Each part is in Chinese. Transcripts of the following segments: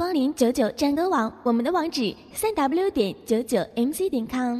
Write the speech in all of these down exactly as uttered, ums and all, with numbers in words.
光临九九战歌网，我们的网址三 w 点九九 m c 点 com。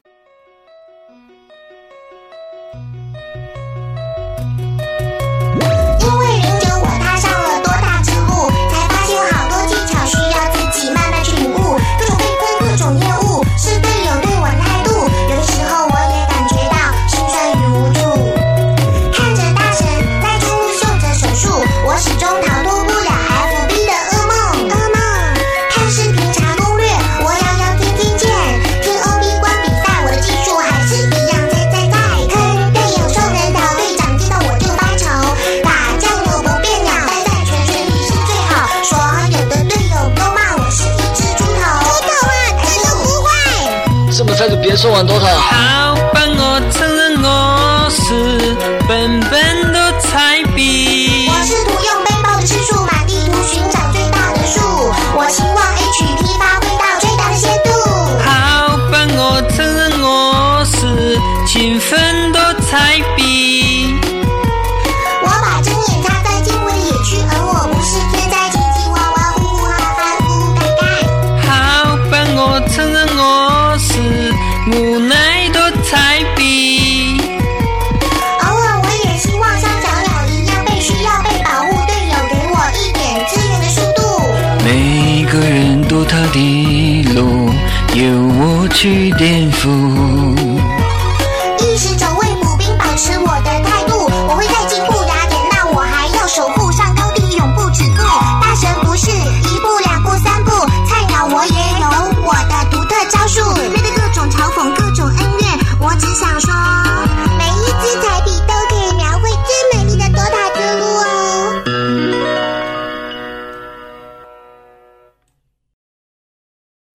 因为零九我踏上了多大之路，才发现好多技巧需要自己慢慢去领悟，各种被攻，各种业务，是队友对我的态度。有的时候我也感觉到心酸与无助，看着大神在中路秀着手术，我始终逃脱不了 F B 的噩梦。噩梦，看视频查攻略，我摇摇天天见，听 O B 关比赛，我的技术还是一样在在在。坑队友兽人岛队长见到我就发愁，打酱油不变鸟，待在泉水里是最好。所有的队友都骂我是一只猪头，猪头啊，这都不会。 这么菜就别说玩多头。 好吧，我承认我是笨笨的菜逼。 我试图用背包的次数满地图寻找最大的树，我希望 H P 发挥到最大的限度。 好吧，我承认我是勤奋的菜逼。 我把针眼插在坚固的野区，而我不是天才奇迹娃娃，呼呼哈哈，呼呼盖盖。 好吧，我承认我是无奈的菜逼。 偶尔我也希望像小鸟一样被需要被保护，队友给我一点支援的速度。 每个人都他的路，由我去颠覆。